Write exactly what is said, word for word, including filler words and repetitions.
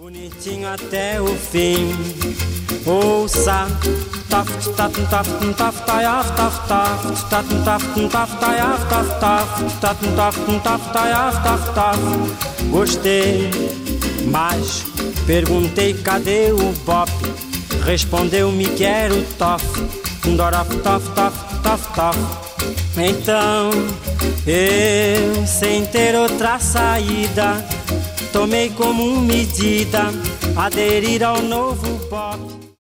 Bonitinho até o fim. Ouça, taf taf taf taf taf taf taf taf taf taf taf taf taf taf taf taf taf taf. Gostei, mas perguntei cadê o Bop. Respondeu-me que era o Tof. Doraf tof tof tof tof. Então eu, sem ter outra saída, tomei como medida aderir ao novo Bop.